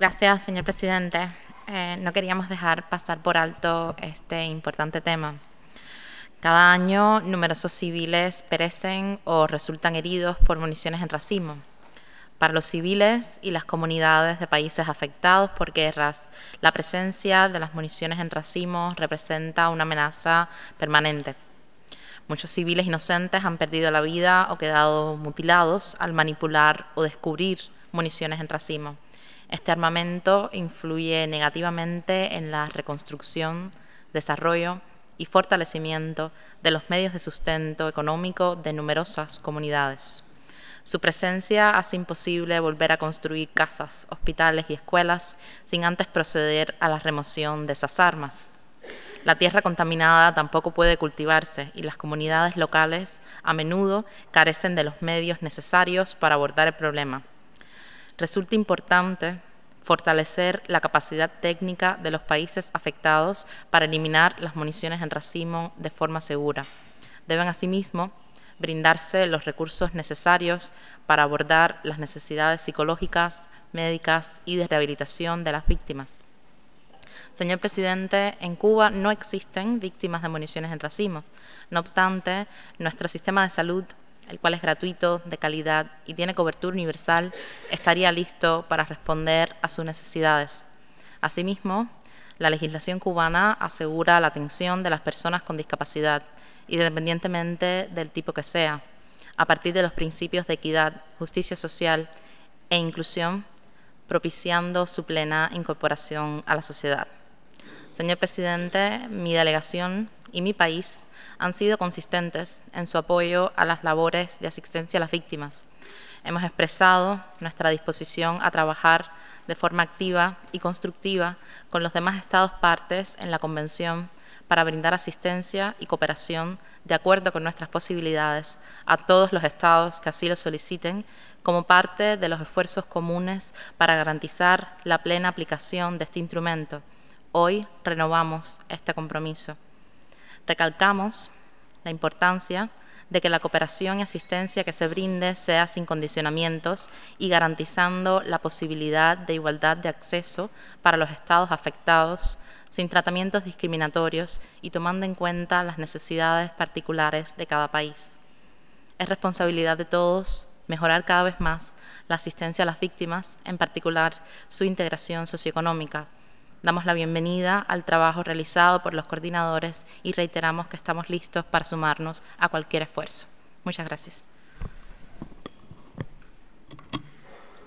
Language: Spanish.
Gracias, señor presidente. No queríamos dejar pasar por alto este importante tema. Cada año, numerosos civiles perecen o resultan heridos por municiones en racimo. Para los civiles y las comunidades de países afectados por guerras, la presencia de las municiones en racimo representa una amenaza permanente. Muchos civiles inocentes han perdido la vida o quedado mutilados al manipular o descubrir municiones en racimo. Este armamento influye negativamente en la reconstrucción, desarrollo y fortalecimiento de los medios de sustento económico de numerosas comunidades. Su presencia hace imposible volver a construir casas, hospitales y escuelas sin antes proceder a la remoción de esas armas. La tierra contaminada tampoco puede cultivarse y las comunidades locales a menudo carecen de los medios necesarios para abordar el problema. Resulta importante fortalecer la capacidad técnica de los países afectados para eliminar las municiones en racimo de forma segura. Deben asimismo brindarse los recursos necesarios para abordar las necesidades psicológicas, médicas y de rehabilitación de las víctimas. Señor presidente, en Cuba no existen víctimas de municiones en racimo. No obstante, nuestro sistema de salud, el cual es gratuito, de calidad y tiene cobertura universal, estaría listo para responder a sus necesidades. Asimismo, la legislación cubana asegura la atención de las personas con discapacidad, independientemente del tipo que sea, a partir de los principios de equidad, justicia social e inclusión, propiciando su plena incorporación a la sociedad. Señor presidente, mi delegación y mi país han sido consistentes en su apoyo a las labores de asistencia a las víctimas. Hemos expresado nuestra disposición a trabajar de forma activa y constructiva con los demás Estados partes en la Convención para brindar asistencia y cooperación de acuerdo con nuestras posibilidades a todos los Estados que así lo soliciten como parte de los esfuerzos comunes para garantizar la plena aplicación de este instrumento. Hoy renovamos este compromiso. Recalcamos la importancia de que la cooperación y asistencia que se brinde sea sin condicionamientos y garantizando la posibilidad de igualdad de acceso para los estados afectados, sin tratamientos discriminatorios y tomando en cuenta las necesidades particulares de cada país. Es responsabilidad de todos mejorar cada vez más la asistencia a las víctimas, en particular su integración socioeconómica. Damos la bienvenida al trabajo realizado por los coordinadores y reiteramos que estamos listos para sumarnos a cualquier esfuerzo. Muchas gracias.